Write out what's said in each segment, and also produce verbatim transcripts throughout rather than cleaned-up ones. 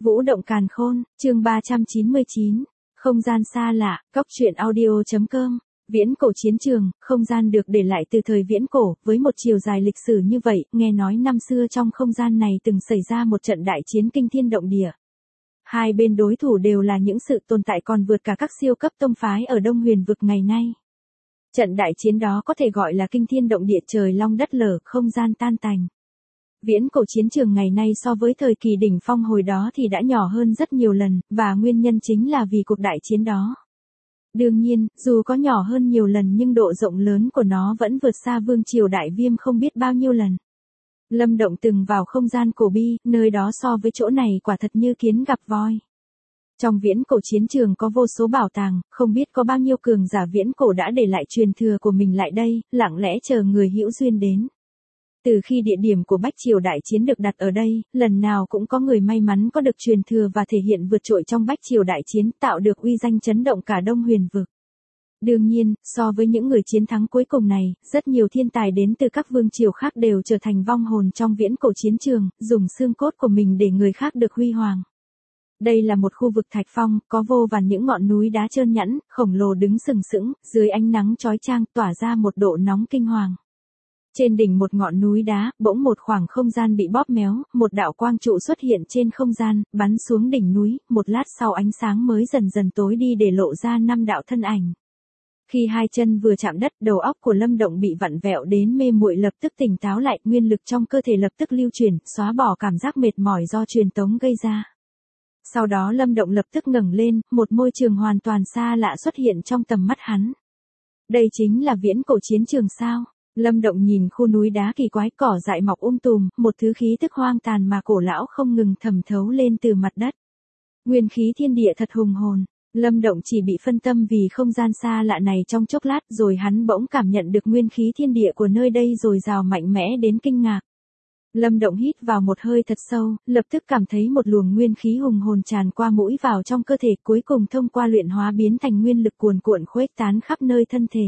Vũ động càn khôn, chương ba trăm chín mươi chín, không gian xa lạ, cóc truyện audio.com. Viễn cổ chiến trường, không gian được để lại từ thời viễn cổ, với một chiều dài lịch sử như vậy, nghe nói năm xưa trong không gian này từng xảy ra một trận đại chiến kinh thiên động địa. Hai bên đối thủ đều là những sự tồn tại còn vượt cả các siêu cấp tông phái ở Đông Huyền vực ngày nay. Trận đại chiến đó có thể gọi là kinh thiên động địa, trời long đất lở, không gian tan tành. Viễn cổ chiến trường ngày nay so với thời kỳ đỉnh phong hồi đó thì đã nhỏ hơn rất nhiều lần, và nguyên nhân chính là vì cuộc đại chiến đó. Đương nhiên, dù có nhỏ hơn nhiều lần nhưng độ rộng lớn của nó vẫn vượt xa vương triều Đại Viêm không biết bao nhiêu lần. Lâm Động từng vào không gian cổ bi, nơi đó so với chỗ này quả thật như kiến gặp voi. Trong viễn cổ chiến trường có vô số bảo tàng, không biết có bao nhiêu cường giả viễn cổ đã để lại truyền thừa của mình lại đây, lặng lẽ chờ người hữu duyên đến. Từ khi địa điểm của Bách Triều Đại Chiến được đặt ở đây, lần nào cũng có người may mắn có được truyền thừa và thể hiện vượt trội trong Bách Triều Đại Chiến, tạo được uy danh chấn động cả Đông Huyền vực. Đương nhiên, so với những người chiến thắng cuối cùng này, rất nhiều thiên tài đến từ các vương triều khác đều trở thành vong hồn trong viễn cổ chiến trường, dùng xương cốt của mình để người khác được huy hoàng. Đây là một khu vực thạch phong, có vô vàn những ngọn núi đá trơn nhẵn, khổng lồ đứng sừng sững, dưới ánh nắng chói chang tỏa ra một độ nóng kinh hoàng. Trên đỉnh một ngọn núi đá, bỗng một khoảng không gian bị bóp méo, một đạo quang trụ xuất hiện trên không gian, bắn xuống đỉnh núi, một lát sau ánh sáng mới dần dần tối đi để lộ ra năm đạo thân ảnh. Khi hai chân vừa chạm đất, đầu óc của Lâm Động bị vặn vẹo đến mê muội, lập tức tỉnh táo lại, nguyên lực trong cơ thể lập tức lưu chuyển, xóa bỏ cảm giác mệt mỏi do truyền tống gây ra. Sau đó Lâm Động lập tức ngẩng lên, một môi trường hoàn toàn xa lạ xuất hiện trong tầm mắt hắn. Đây chính là viễn cổ chiến trường sao? Lâm Động nhìn khu núi đá kỳ quái, cỏ dại mọc um tùm, một thứ khí tức hoang tàn mà cổ lão không ngừng thẩm thấu lên từ mặt đất. Nguyên khí thiên địa thật hùng hồn. Lâm Động chỉ bị phân tâm vì không gian xa lạ này trong chốc lát, rồi hắn bỗng cảm nhận được nguyên khí thiên địa của nơi đây dồi dào mạnh mẽ đến kinh ngạc. Lâm Động hít vào một hơi thật sâu, lập tức cảm thấy một luồng nguyên khí hùng hồn tràn qua mũi vào trong cơ thể, cuối cùng thông qua luyện hóa biến thành nguyên lực cuồn cuộn khuếch tán khắp nơi thân thể.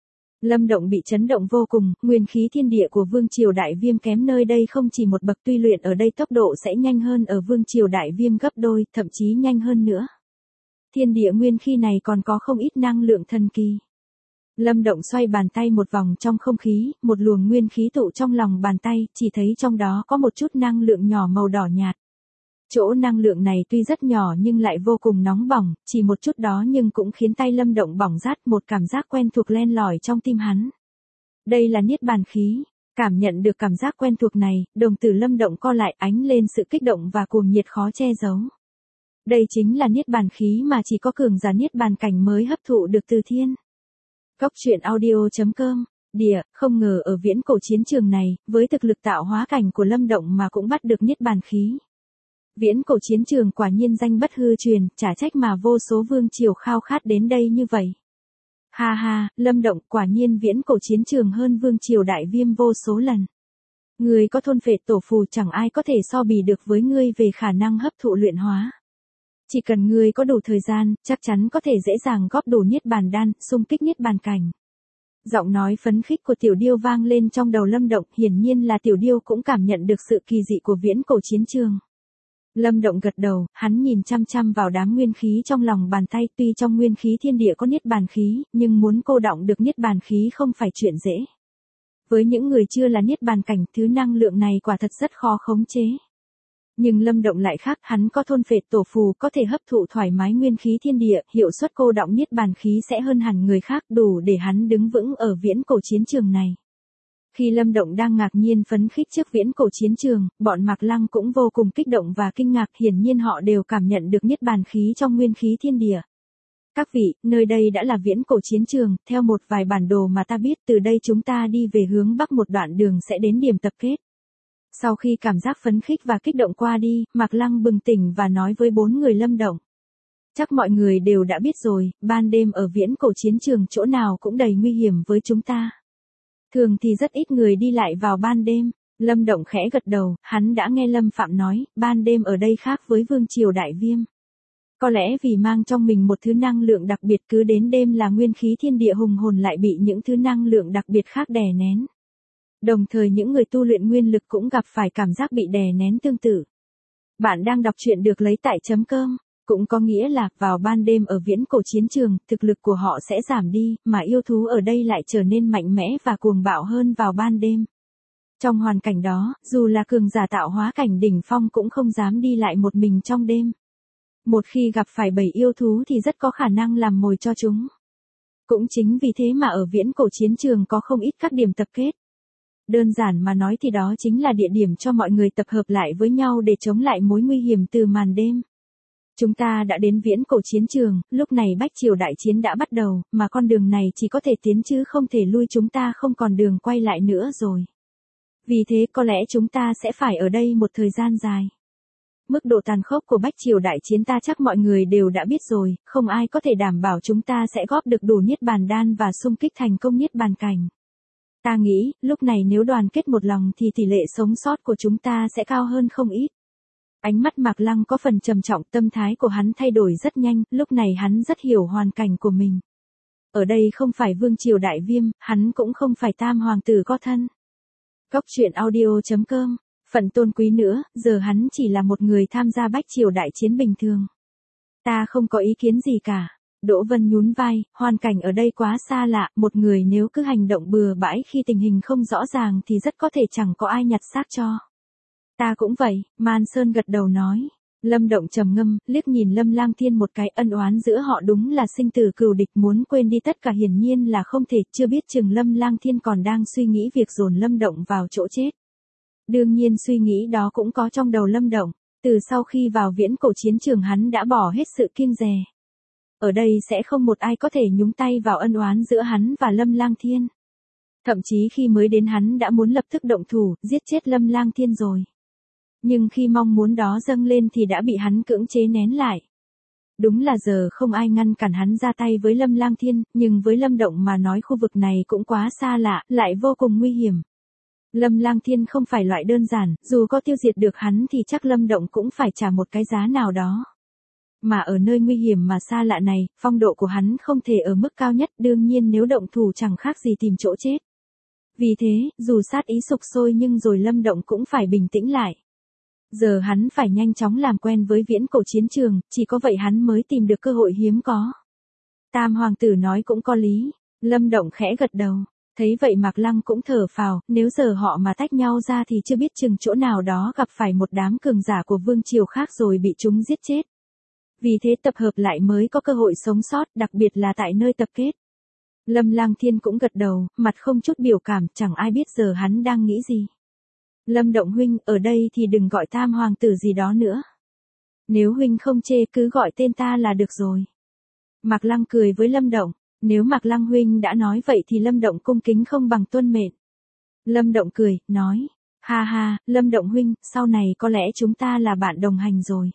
Lâm Động bị chấn động vô cùng, nguyên khí thiên địa của vương triều Đại Viêm kém nơi đây không chỉ một bậc, tuy luyện ở đây tốc độ sẽ nhanh hơn ở vương triều Đại Viêm gấp đôi, thậm chí nhanh hơn nữa. Thiên địa nguyên khí này còn có không ít năng lượng thần kỳ. Lâm Động xoay bàn tay một vòng trong không khí, một luồng nguyên khí tụ trong lòng bàn tay, chỉ thấy trong đó có một chút năng lượng nhỏ màu đỏ nhạt. Chỗ năng lượng này tuy rất nhỏ nhưng lại vô cùng nóng bỏng, chỉ một chút đó nhưng cũng khiến tay Lâm Động bỏng rát, một cảm giác quen thuộc len lỏi trong tim hắn. Đây là niết bàn khí. Cảm nhận được cảm giác quen thuộc này, đồng tử Lâm Động co lại, ánh lên sự kích động và cuồng nhiệt khó che giấu. Đây chính là niết bàn khí mà chỉ có cường giả niết bàn cảnh mới hấp thụ được từ thiên. Cóc truyện audio.com. Địa, không ngờ ở viễn cổ chiến trường này, với thực lực tạo hóa cảnh của Lâm Động mà cũng bắt được niết bàn khí. Viễn cổ chiến trường quả nhiên danh bất hư truyền, chả trách mà vô số vương triều khao khát đến đây như vậy. Ha ha, Lâm Động, quả nhiên viễn cổ chiến trường hơn vương triều Đại Viêm vô số lần. Người có thôn phệ tổ phù, chẳng ai có thể so bì được với ngươi về khả năng hấp thụ luyện hóa. Chỉ cần ngươi có đủ thời gian, chắc chắn có thể dễ dàng góp đủ niết bàn đan, xung kích niết bàn cảnh. Giọng nói phấn khích của Tiểu Điêu vang lên trong đầu Lâm Động, hiển nhiên là Tiểu Điêu cũng cảm nhận được sự kỳ dị của viễn cổ chiến trường. Lâm Động gật đầu, hắn nhìn chăm chăm vào đám nguyên khí trong lòng bàn tay, tuy trong nguyên khí thiên địa có niết bàn khí, nhưng muốn cô đọng được niết bàn khí không phải chuyện dễ. Với những người chưa là niết bàn cảnh, thứ năng lượng này quả thật rất khó khống chế. Nhưng Lâm Động lại khác, hắn có thôn phệ tổ phù, có thể hấp thụ thoải mái nguyên khí thiên địa, hiệu suất cô đọng niết bàn khí sẽ hơn hẳn người khác, đủ để hắn đứng vững ở viễn cổ chiến trường này. Khi Lâm Động đang ngạc nhiên phấn khích trước viễn cổ chiến trường, bọn Mạc Lăng cũng vô cùng kích động và kinh ngạc, hiển nhiên họ đều cảm nhận được niết bàn khí trong nguyên khí thiên địa. Các vị, nơi đây đã là viễn cổ chiến trường, theo một vài bản đồ mà ta biết, từ đây chúng ta đi về hướng bắc một đoạn đường sẽ đến điểm tập kết. Sau khi cảm giác phấn khích và kích động qua đi, Mạc Lăng bừng tỉnh và nói với bốn người Lâm Động. Chắc mọi người đều đã biết rồi, ban đêm ở viễn cổ chiến trường chỗ nào cũng đầy nguy hiểm với chúng ta. Thường thì rất ít người đi lại vào ban đêm. Lâm Động khẽ gật đầu, hắn đã nghe Lâm Phạm nói, ban đêm ở đây khác với vương triều Đại Viêm. Có lẽ vì mang trong mình một thứ năng lượng đặc biệt, cứ đến đêm là nguyên khí thiên địa hùng hồn lại bị những thứ năng lượng đặc biệt khác đè nén. Đồng thời những người tu luyện nguyên lực cũng gặp phải cảm giác bị đè nén tương tự. Bạn đang đọc truyện được lấy tại chấm cơm, cũng có nghĩa là vào ban đêm ở viễn cổ chiến trường, thực lực của họ sẽ giảm đi, mà yêu thú ở đây lại trở nên mạnh mẽ và cuồng bạo hơn vào ban đêm. Trong hoàn cảnh đó, dù là cường giả tạo hóa cảnh đỉnh phong cũng không dám đi lại một mình trong đêm. Một khi gặp phải bầy yêu thú thì rất có khả năng làm mồi cho chúng. Cũng chính vì thế mà ở viễn cổ chiến trường có không ít các điểm tập kết. Đơn giản mà nói thì đó chính là địa điểm cho mọi người tập hợp lại với nhau để chống lại mối nguy hiểm từ màn đêm. Chúng ta đã đến viễn cổ chiến trường, lúc này Bách Triều đại chiến đã bắt đầu, mà con đường này chỉ có thể tiến chứ không thể lui, chúng ta không còn đường quay lại nữa rồi. Vì thế có lẽ chúng ta sẽ phải ở đây một thời gian dài. Mức độ tàn khốc của Bách Triều đại chiến ta chắc mọi người đều đã biết rồi, không ai có thể đảm bảo chúng ta sẽ góp được đủ niết bàn đan và xung kích thành công niết bàn cảnh. Ta nghĩ, lúc này nếu đoàn kết một lòng thì tỷ lệ sống sót của chúng ta sẽ cao hơn không ít. Ánh mắt Mạc Lăng có phần trầm trọng, tâm thái của hắn thay đổi rất nhanh, lúc này hắn rất hiểu hoàn cảnh của mình. Ở đây không phải Vương Triều Đại Viêm, hắn cũng không phải Tam Hoàng tử có thân. Góc truyện audio chấm com, phận tôn quý nữa, giờ hắn chỉ là một người tham gia Bách Triều đại chiến bình thường. Ta không có ý kiến gì cả. Đỗ Vân nhún vai, hoàn cảnh ở đây quá xa lạ, một người nếu cứ hành động bừa bãi khi tình hình không rõ ràng thì rất có thể chẳng có ai nhặt xác cho. Ta cũng vậy, Man Sơn gật đầu nói. Lâm Động trầm ngâm, liếc nhìn Lâm Lang Thiên một cái, ân oán giữa họ đúng là sinh tử cừu địch, muốn quên đi tất cả hiển nhiên là không thể, chưa biết chừng Lâm Lang Thiên còn đang suy nghĩ việc dồn Lâm Động vào chỗ chết. Đương nhiên suy nghĩ đó cũng có trong đầu Lâm Động, từ sau khi vào viễn cổ chiến trường hắn đã bỏ hết sự kiêng dè. Ở đây sẽ không một ai có thể nhúng tay vào ân oán giữa hắn và Lâm Lang Thiên. Thậm chí khi mới đến hắn đã muốn lập tức động thủ, giết chết Lâm Lang Thiên rồi. Nhưng khi mong muốn đó dâng lên thì đã bị hắn cưỡng chế nén lại. Đúng là giờ không ai ngăn cản hắn ra tay với Lâm Lang Thiên, nhưng với Lâm Động mà nói khu vực này cũng quá xa lạ, lại vô cùng nguy hiểm. Lâm Lang Thiên không phải loại đơn giản, dù có tiêu diệt được hắn thì chắc Lâm Động cũng phải trả một cái giá nào đó. Mà ở nơi nguy hiểm mà xa lạ này, phong độ của hắn không thể ở mức cao nhất, đương nhiên nếu động thủ chẳng khác gì tìm chỗ chết. Vì thế, dù sát ý sục sôi nhưng rồi Lâm Động cũng phải bình tĩnh lại. Giờ hắn phải nhanh chóng làm quen với viễn cổ chiến trường, chỉ có vậy hắn mới tìm được cơ hội hiếm có. Tam Hoàng tử nói cũng có lý, Lâm Động khẽ gật đầu. Thấy vậy Mạc Lăng cũng thở phào, nếu giờ họ mà tách nhau ra thì chưa biết chừng chỗ nào đó gặp phải một đám cường giả của vương triều khác rồi bị chúng giết chết. Vì thế tập hợp lại mới có cơ hội sống sót, đặc biệt là tại nơi tập kết. Lâm Lang Thiên cũng gật đầu, mặt không chút biểu cảm, chẳng ai biết giờ hắn đang nghĩ gì. Lâm Động huynh, ở đây thì đừng gọi Tam Hoàng tử gì đó nữa. Nếu huynh không chê cứ gọi tên ta là được rồi. Mạc Lăng cười với Lâm Động. Nếu Mạc Lăng huynh đã nói vậy thì Lâm Động cung kính không bằng tuân mệnh. Lâm Động cười, nói, ha ha, Lâm Động huynh, sau này có lẽ chúng ta là bạn đồng hành rồi.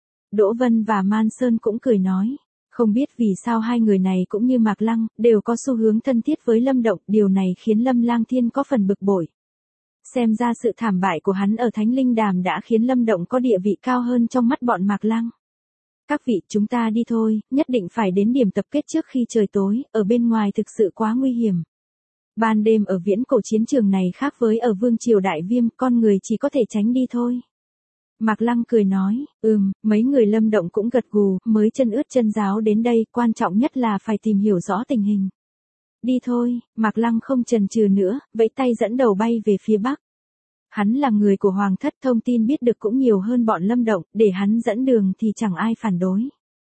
Đỗ Vân và Man Sơn cũng cười nói, không biết vì sao hai người này cũng như Mạc Lăng, đều có xu hướng thân thiết với Lâm Động, điều này khiến Lâm Lang Thiên có phần bực bội. Xem ra sự thảm bại của hắn ở Thánh Linh Đàm đã khiến Lâm Động có địa vị cao hơn trong mắt bọn Mạc Lăng. Các vị, chúng ta đi thôi, nhất định phải đến điểm tập kết trước khi trời tối, ở bên ngoài thực sự quá nguy hiểm. Ban đêm ở viễn cổ chiến trường này khác với ở Vương Triều Đại Viêm, con người chỉ có thể tránh đi thôi. Mạc Lăng cười nói, ừm, mấy người Lâm Động cũng gật gù, mới chân ướt chân ráo đến đây, quan trọng nhất là phải tìm hiểu rõ tình hình. Đi thôi, Mạc Lăng không chần chừ nữa, vẫy tay dẫn đầu bay về phía bắc. Hắn là người của Hoàng thất, thông tin biết được cũng nhiều hơn bọn Lâm Động, để hắn dẫn đường thì chẳng ai phản đối.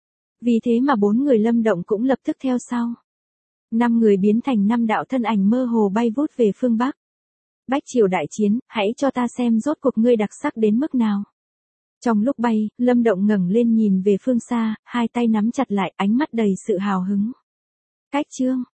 Vì thế mà bốn người Lâm Động cũng lập tức theo sau. Năm người biến thành năm đạo thân ảnh mơ hồ bay vút về phương Bắc. Bách Triều đại chiến, hãy cho ta xem rốt cuộc ngươi đặc sắc đến mức nào. Trong lúc bay, Lâm Động ngẩng lên nhìn về phương xa, hai tay nắm chặt lại, ánh mắt đầy sự hào hứng. Cách chương